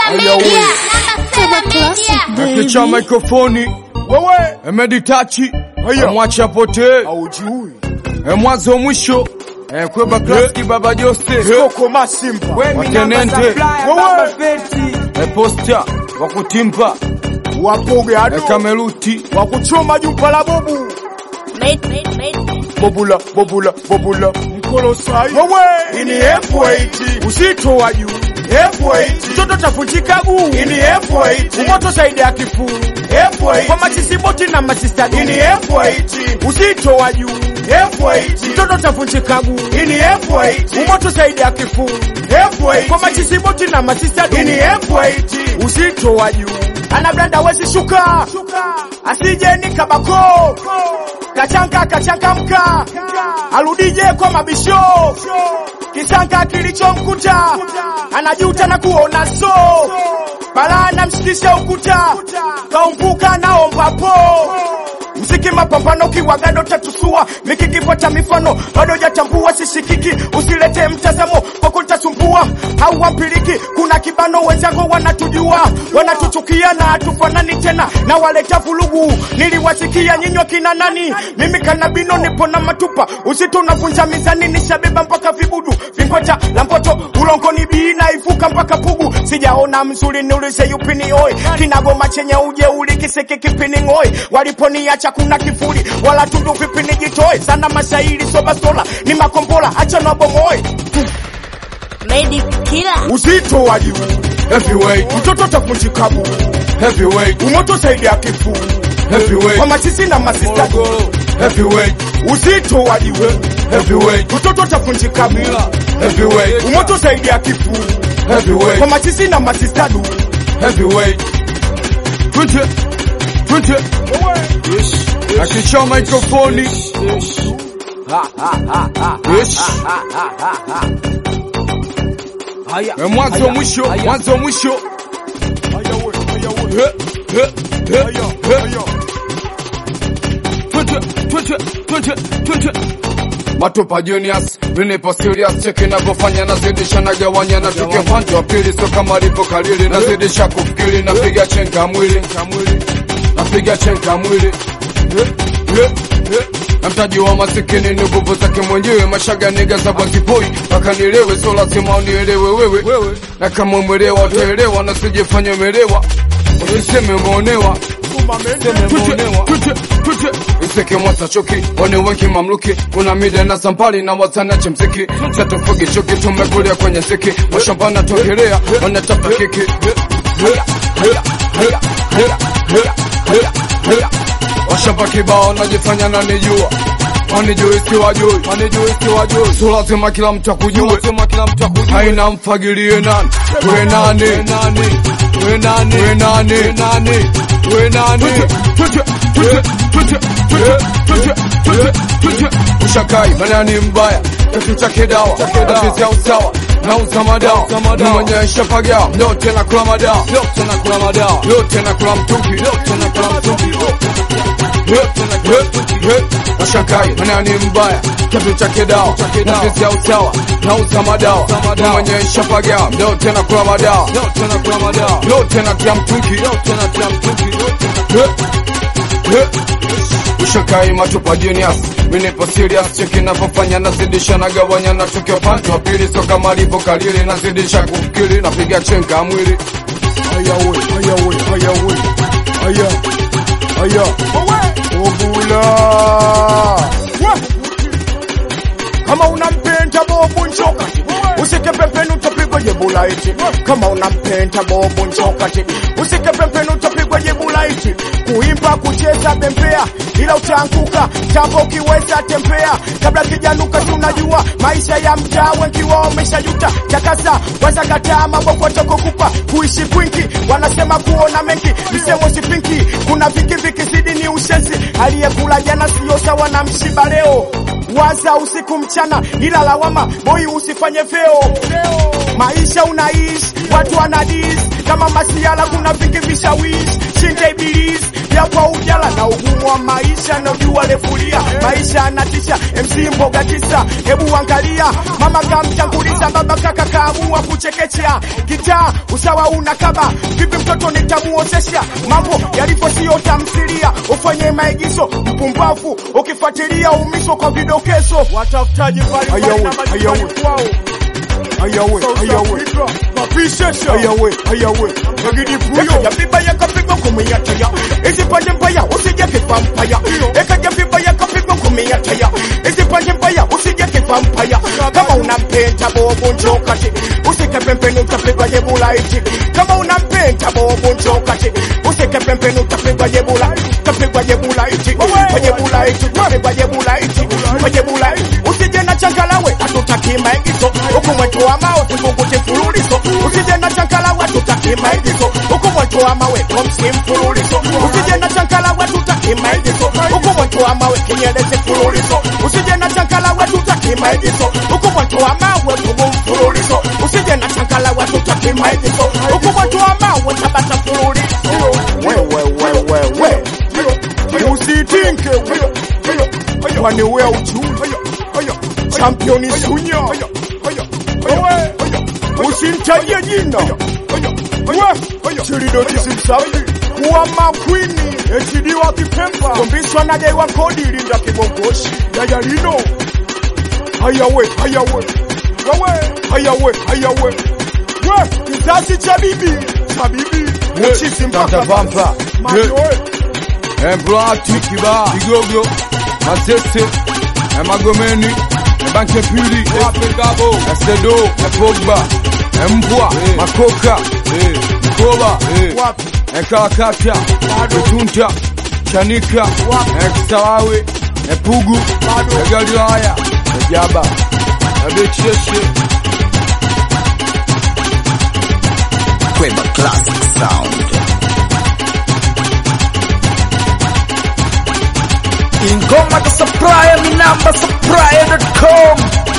Kicha mikrofoni Wewe Emeditachi Haya. Mwacha pote Haujui Mwanzo mwisho Kweba Klaski Baba Jose Soko Masimba Watenente Wewe Posta Wakutimpa Wapoge adu Kameruti Wakuchoma jumpa la bobu Bobula Mkolo sai Wewe Ini F8 Usito wa juu F8 Toto tafunjika guu Ini F8 Umoto saidi ya kifu F8 Kwa machisiboti na masistadi Ini F8 Usito wa juu F8 Toto tafunjika guu Ini F8 Umoto saidi ya kifu F8 Kwa machisiboti na masistadi Ini F8 Usito wa juu Anablanda wesi shuka Asije ni kabako Kachanka mka Aludije kwa mabisho Kisanka kilichomkuta Anajuta na kuona so Bala na mshikisha ukuta Kaumbuka na ombapo Mziki mapambano kiwagado tatusua Mikikipota mifano bado jatambua sishikiki Usilete mtazamo kwa kutasumbua Au wampiliki kuna kibano wenzango wanatujua Wanatuchukia na hatufanani tena Na waleta vulugu niliwasikia nyinywa kina nani Mimi kanabino nipo na matupa Usitu unavunja mizani nishabeba mpaka vibudu Vingota lampoto ulongoni biina ifuka mpaka pugu Sijaona mzuri niulize yupini oi Kinagoma chenye uje ulikiseke kipini ngoi Waliponiacha kuna kifuri wala tundu vipi nijitoe sana mashairi soba sola ni makombola acha na bomoi Made killer uzito wa juu heavyweight mtoto tafunjikabu heavyweight umoto saidi ya kifu heavyweight kwa masisi na masista heavyweight uzito wa juu heavyweight mtoto tafunjikabu heavyweight umoto saidi ya kifu heavyweight kwa masisi na masista heavyweight Tunche Akicha mikrofoni Mwanzo mwisho Matopa Juniors, nipo serious, cheki navyofanya nazidisha na gawanya na tuke upande wa pili so kama lipo kalili nazidisha kufikiri napiga chenga mwili napiga chenga mwili na mtaji wa masikini ni nguvu zake mwenyewe mashaga nigga za bwazipoi mpaka nielewe so lazima unielewe wewe na kama umelewa utaelewa na sijifanye umelewa usiseme umeonewa Iseke mwasa choki, wani wenki mamluki Kuna mide na zampali na wazana chemziki Satufugi choki, tumekulia kwenye ziki Washambana togelea, wanatapa kiki Washamba kibao, najifanya na nijua Wanijui siwajui So lazima kila mtu akujue Haina mfagilie nani We nani Ushakai manani mbaya Kitu chake dawa Afisi ya usawa na uzamadawa Mwenye shapagao Leo tena kula madawa Leo tena kula mtuki Ushakai manani mbaya Kitu chake dawa Afisi ya usawa na uzamadawa Mwenye shapagao Leo tena kula madawa Leo tena kula mtuki Ushakai matupa Juniors Minipo serious cheki navyofanya nazidisha na gawanya na tuke upande wa pili so kama lipo kalili nazidisha kufikiri napiga chenga mwili Aya Bobula Kama unampenda bobu nchoka Usike pempenu utapigwa jebula iti Kama unampenda bobu nchoka Usike pempenu utapigwa jebula iti Kuimba kucheza bembea ila utaanguka Jambo kiweza tembea kabla kijanuka tunajua maisha ya mtaa wengi wao wameshajuta Chakaza wazakataa mambo kwa toko kupa Kuishi kwingi wanasema kuona mengi Misemo sipinki kuna viki zidi ni ushezi Aliyekula jana siyo sawa na mshiba leo Waza usiku mchana ila lawama boy usifanye veo Maisha unaishi watu wanadis Kama masiala kuna vingi vishawishi Shinde ibilisi ya kwa ujala na ugumu wa maisha na ujua lefulia. Maisha anatisha, MC mboga tisa, hebu angalia. Mama kamtanguliza, baba kaka kaamua kuchekechea. Gitaa, usawa unakaba, vipi mtoto nitamuozesha? Mambo yalipo sio tamthilia, ufanye maigizo mpumbavu, ukifuatilia umiso kwa vidokezo. Watafutaji mbali na majumbani kwao. Ayawe, mapishesha. Ayawe, nagidi puyo. Ya biba ya kapigo kumiyataya. Isi pande mbaya, usije kivampaya. Eka ya biba ya kapigo kumiyataya. Isi pande mbaya, usije kivampaya. Kama unampenda bobo njokati, usike pempeni utapigwa jebulaiti. Kama unampenda bobo njokati, usike pempeni utapigwa jebulaiti. Tapigwa jebulaiti, jebulaiti, tapigwa jebulaiti, jebulaiti. Usije na changalawe, hatutaki maigizo. Huku mwetu wa mawe, tukunguti mfululizo. Usije na changalawe, tutaki maigizo. Huku mwetu wa mawe, komsi mfululizo. Usije na changalawe, tutaki maigizo. Huku mwetu wa mawe, kinyelezi mfululizo. Usije na changalawe, tutaki maigizo. Huku mwetu wa mawe, tugu mfululizo. Usije na changalawe, tutaki maigizo. Huku mwetu wa mawe, tabata mfululizo. We usitinke wane wea uchuli championi sunya usintajie jina chilido kisimsafi kuwa makwini HD wa Kipemba kombishwa na jai wa kodi linda kibongoshi yajarino hayawe kizazi cha bibi mchisi mpaka Vampa Emblati Kiba Igogo Masese Magomeni Banke Pili Gabo Esedo Pogba Mbwa Makoka Koba Ekakata Tunta Chanika Eksawawe Epugu Egaliaya Ejaba Ebecheshe Kweba Classic Sound. Ingoma ka supplier, mi namba supplier.com.